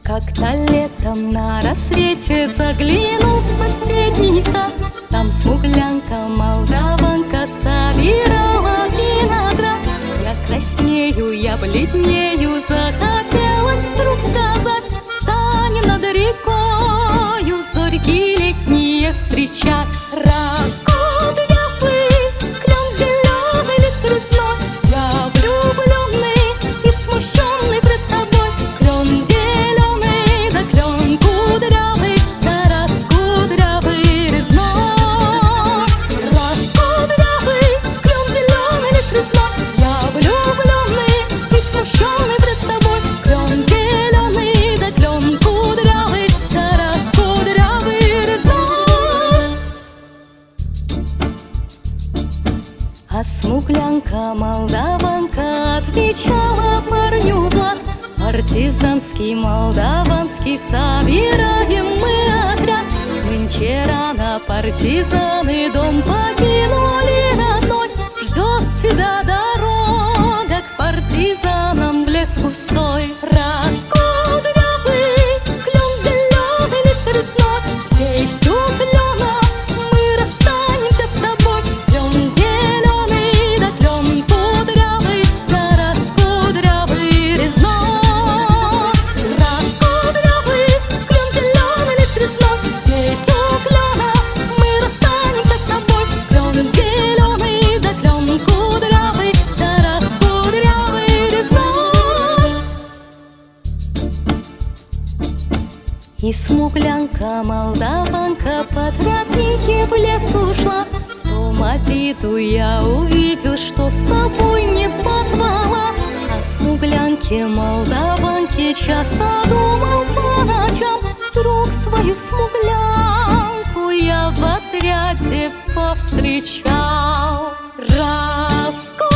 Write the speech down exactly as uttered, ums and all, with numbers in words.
Как-то летом на рассвете заглянул в соседний сад. Там смуглянка, молдаванка собирала виноград. Я краснею, я бледнею, захотелось вдруг сказать: станем над рекою зорьки летние встречать. Раскудрявый клен, зеленый лист лесной, я влюбленный и смущенный пред тобой. Клен зеленый, да клен кудрявый, да раскудрявый резной. Раскудрявый клен, зеленый лист лесной, я влюбленный и смущенный пред тобой. Клен зеленый, да клен кудрявый, да раскудрявый резной. А смуглянка, молдаванка отвечала парню Влад: партизанский, молдаванский, собираем мы отряд. Нынче рано партизаны дом покинули родной. Ждет тебя дорога к партизанам в лес густой. Раскудрявый клен, зеленый лист лесной, здесь у клена мы расстанемся с тобой. Клен зеленый, да клен кудрявый, да раскудрявый резной. Раскудрявый клен, зеленый лист лесной, здесь у клена мы расстанемся с тобой. Клен зеленый, да клен кудрявый, да раскудрявый резной. И смуглянка, молдаванка по тропинке в лес ушла. В том обиду я увидел, что с собой не позвала. О смуглянке, молдаванке часто думал по ночам. Вдруг свою смуглянку я в отряде повстречал. Раскудрявый